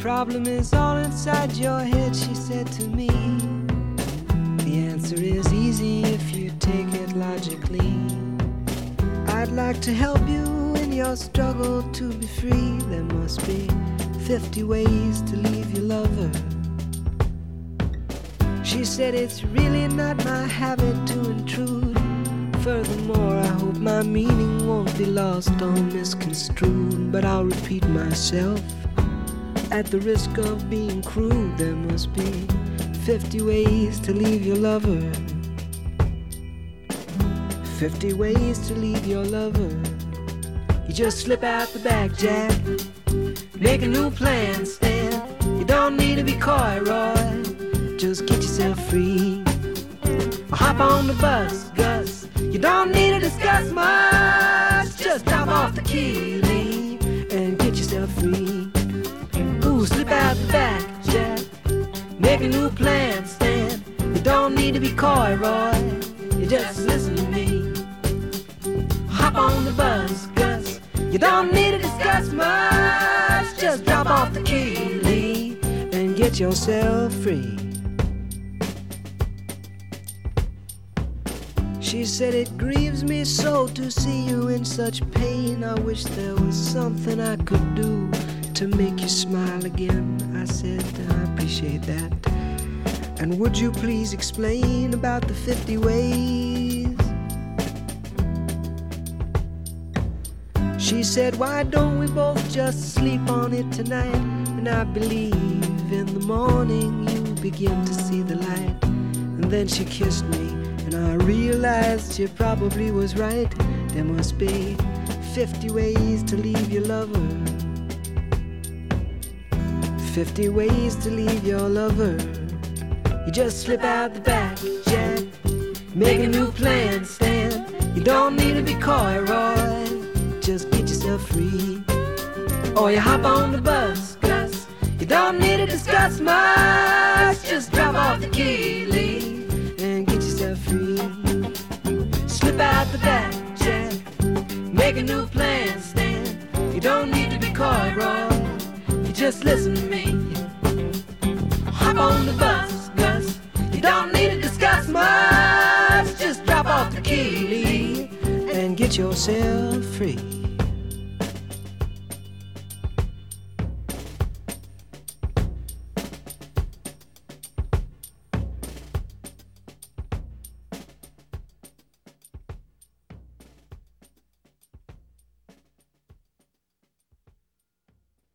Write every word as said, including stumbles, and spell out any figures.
problem is all inside your head, she said to me. The answer is easy if you take it logically. I'd like to help you in your struggle to be free. There must be fifty ways to leave your lover. She said it's really not my habit to intrude. Furthermore, I hope my meaning won't be lost or misconstrued. But I'll repeat myself at the risk of being crude. There must be fifty ways to leave your lover. Fifty ways to leave your lover. You just slip out the back, Jack. Make a new plan, Stan. You don't need to be coy, Roy. Just get yourself free. Hop on the bus, Gus. You don't need to discuss much. Just drop off the key, leave, and get yourself free. Ooh, slip out the back, Jack. Make a new plan, Stan. You don't need to be coy, Roy. You just listen to me. Hop on the bus, Gus. You don't need to discuss much. Just drop off the key, leave, and get yourself free. She said it grieves me so to see you in such pain. I wish there was something I could do to make you smile again. I said I appreciate that. And would you please explain about the fifty ways? She said, why don't we both just sleep on it tonight? And I believe in the morning you begin to see the light. And then she kissed me, and I realized she probably was right. There must be fifty ways to leave your lover. Fifty ways to leave your lover. You just slip out the back, Jack. Make a new plan, Stan. You don't need to be coy, Roy. Just get yourself free. Or you hop on the bus, Gus. You don't need to discuss much. Just drop off the key, leave, and get yourself free. Slip out the back, Jack. Make a new plan, Stan. You don't need to be coy, Roy. You just listen to me. Hop on the bus, Gus. You don't need to discuss much. Just drop off the key, leave, and get yourself free.